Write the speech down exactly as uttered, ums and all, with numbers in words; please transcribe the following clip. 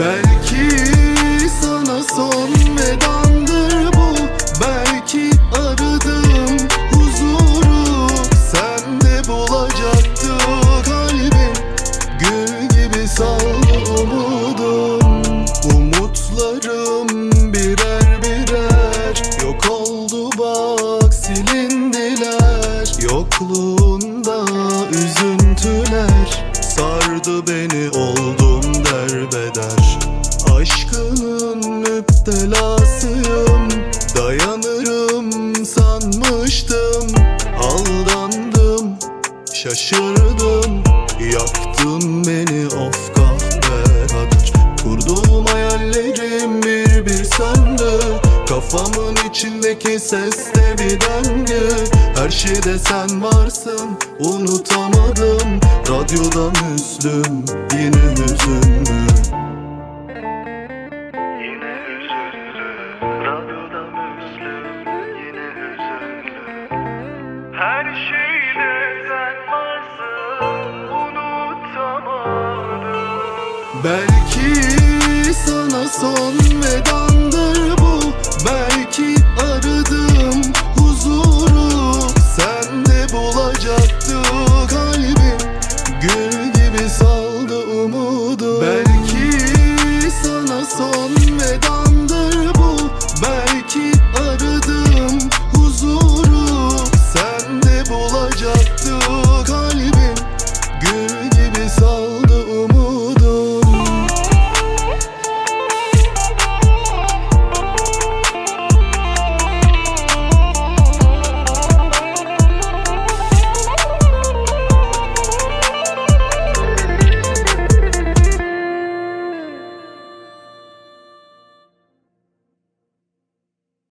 Belki sana son vedandır bu. Belki aradığım huzuru sende bulacaktı kalbim. Gül gibi saldı umudum. Umutlarım birer birer yok oldu bak, silindiler. Yokluğunda üzüntüler sardı beni, oldum derbeder. Aşkının müptelasıyım, dayanırım sanmıştım. Aldandım, şaşırdım, yaktın beni of kahve kader. Kurduğum hayallerim bir bir söndü. Kafamın içindeki seste bir döngü. Her şeyde sen varsın, unutamadım. Radyoda Müslüm yine hüzünlü. Yine hüzünlü, radyoda Müslüm yine hüzünlü. Her şeyde sen varsın, unutamadım. Belki sana son